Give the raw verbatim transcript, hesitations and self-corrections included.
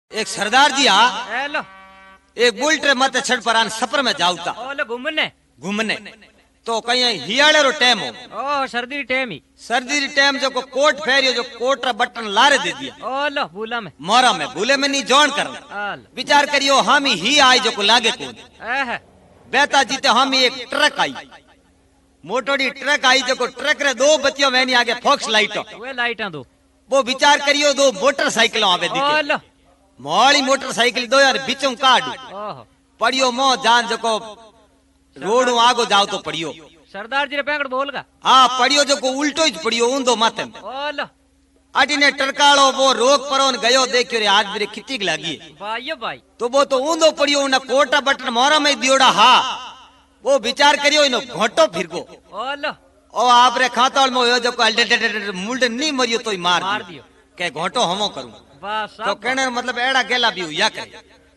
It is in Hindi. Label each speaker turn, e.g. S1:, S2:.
S1: एक सरदार जी आ
S2: हेलो
S1: एक बुलेट रे मत छड़ पर आन सफर में जाऊता
S2: ओले घूमने
S1: घूमने तो कहीं हियाड़े रो टाइम हो
S2: ओ सर्दी टाइम ही
S1: सर्दी री टाइम जो को कोट फेरियो जो कोट रा बटन लारे दे दिया
S2: ओलो भूला में
S1: मोरा में भूले में नहीं जोन करना
S2: आल
S1: विचार करियो हम ही आई जो को लागे को
S2: एह
S1: बेता जीते हम ही एक ट्रक आई मोटोड़ी ट्रक आई जो को ट्रक रे दो बत्तियों वेनी आगे फॉक्स लाइटो
S2: वे लाइटां दो
S1: वो विचार करियो दो मोटरसाइकिल आवे दिखे
S2: ओलो
S1: मोड़ी मोटरसाइकिल दो यार बिचों काट
S2: ओहो
S1: पड़ियो मो जान जो को रोड आगो जाओ तो पड़ियो
S2: सरदार जी रे पैंकड़ बोलगा
S1: हाँ पड़ियो जो को उल्टो ही पड़ियो ऊंधो माथे में
S2: ओलो
S1: अटी ने टरकाड़ो वो रोक परोन गयो देखियो रे आज मेरे कितनी लगी
S2: भाइयो भाई
S1: तो वो तो ऊंधो पड़ियो उन कोटा बटन मोरा में दियोड़ा हा वो विचार करियो इनो घोटो फिरगो
S2: ओलो
S1: ओ आप रे खाताल में हो जो को अल्टे मुंड नहीं मरियो तो ही मार
S2: मार
S1: दियो
S2: दियो
S1: के घोटो हमो करूं
S2: बस
S1: तो कहने का मतलब एड़ा गेला भी हुआ करे